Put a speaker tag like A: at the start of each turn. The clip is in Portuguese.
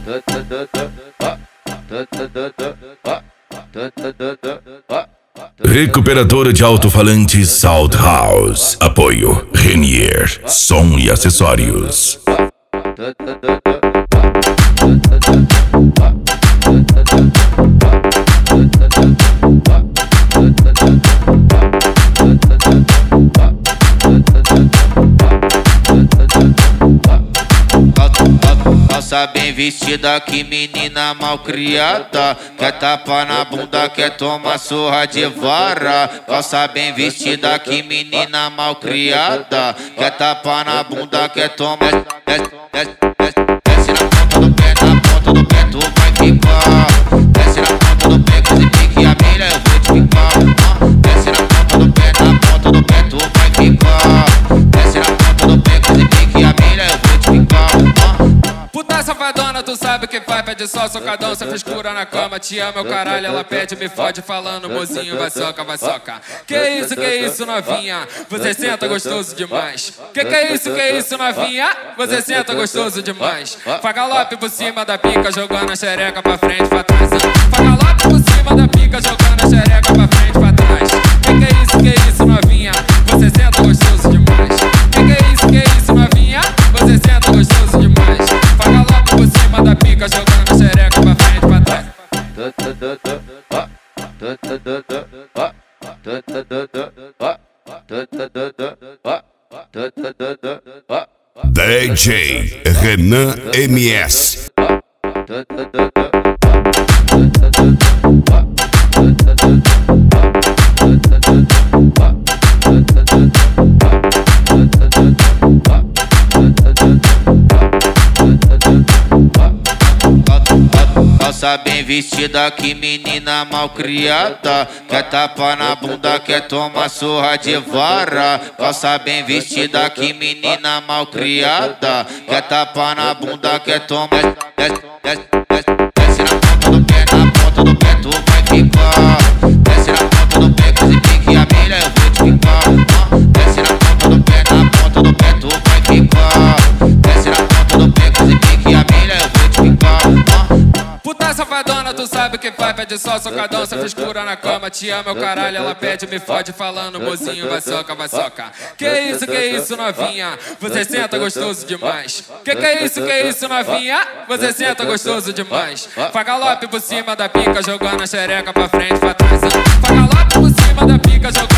A: Recuperadora de alto-falante Sound House. Apoio Renier, som e acessórios.
B: Calça bem vestida, que menina mal criada. Quer tapa na bunda, quer tomar surra de vara. Calça bem vestida, que menina mal criada. Quer tapa na bunda, quer tomar. Desce na ponta do pé, na ponta do pé tu vai ficar. Desce na ponta do pé, que se pique a milha eu vou te ficar. Desce na ponta do pé, na ponta do pé tu vai ficar. Desce na ponta do pé, que se pique a milha eu vou te ficar.
C: Puta safadona, tu sabe o que faz, pede só socadão, cê frescura na cama, te ama o caralho, ela pede, me fode falando, mozinho, vai soca, vai soca. Que isso, novinha, você senta gostoso demais. Que é isso, novinha, você senta gostoso demais. Faz galope por cima da pica, jogando a xereca pra frente, pra trás. Faz galope por cima da pica, jogando a xereca pra frente, pra trás. Que é isso, novinha, você senta gostoso demais. Que é isso, novinha, você senta gostoso demais. Faz galope por cima da pica, jogando a xereca pra frente, pra trás.
A: DJ Renan MS.
B: Calça bem vestida, que menina mal criada. Quer tapa na bunda, quer tomar surra de vara. Calça bem vestida, que menina mal criada. Quer tapa na bunda, quer tomar. Desce na ponta do pé, na ponta do pé tu vai ficar. Desce na ponta do pé, que se pique a milha eu vou te ficar. Desce na ponta do pé, na ponta do pé tu vai ficar. Desce na ponta do pé, que se pique a milha eu vou te ficar.
C: Puta safadona, tu sabe o que faz, pede só socadão, cê frescura na cama, te ama o caralho, ela pede, me fode falando, mozinho, vai soca, vai soca. Que isso, novinha, você senta gostoso demais. Que é isso, novinha, você senta gostoso demais. Faz galope por cima da pica, jogando a xereca pra frente, pra trás. Faz galope por cima da pica, jogando